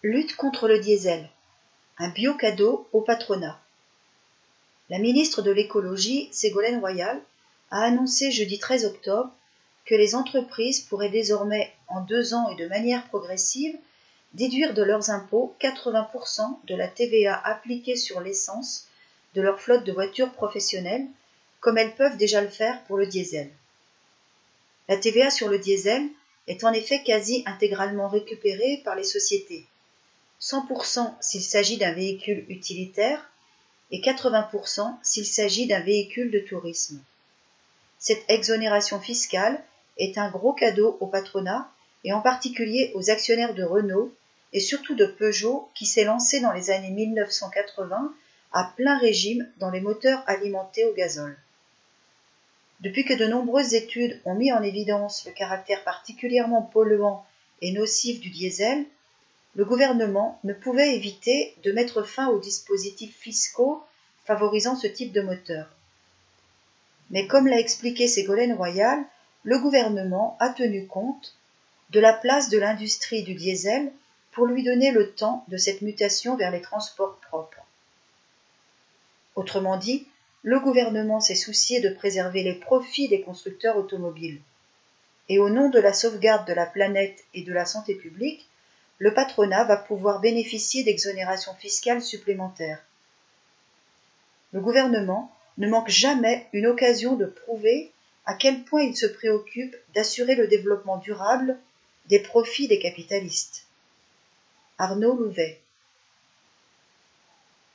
Lutte contre le diesel. Un bio-cadeau au patronat. La ministre de l'Écologie, Ségolène Royal, a annoncé jeudi 13 octobre que les entreprises pourraient désormais, en 2 ans et de manière progressive, déduire de leurs impôts 80% de la TVA appliquée sur l'essence de leur flotte de voitures professionnelles, comme elles peuvent déjà le faire pour le diesel. La TVA sur le diesel est en effet quasi intégralement récupérée par les sociétés, 100% s'il s'agit d'un véhicule utilitaire et 80% s'il s'agit d'un véhicule de tourisme. Cette exonération fiscale est un gros cadeau au patronat et en particulier aux actionnaires de Renault et surtout de Peugeot qui s'est lancé dans les années 1980 à plein régime dans les moteurs alimentés au gazole. Depuis que de nombreuses études ont mis en évidence le caractère particulièrement polluant et nocif du diesel, le gouvernement ne pouvait éviter de mettre fin aux dispositifs fiscaux favorisant ce type de moteur. Mais comme l'a expliqué Ségolène Royal, le gouvernement a tenu compte de la place de l'industrie du diesel pour lui donner le temps de cette mutation vers les transports propres. Autrement dit, le gouvernement s'est soucié de préserver les profits des constructeurs automobiles. Et au nom de la sauvegarde de la planète et de la santé publique, le patronat va pouvoir bénéficier d'exonérations fiscales supplémentaires. Le gouvernement ne manque jamais une occasion de prouver à quel point il se préoccupe d'assurer le développement durable des profits des capitalistes. Arnaud Louvet.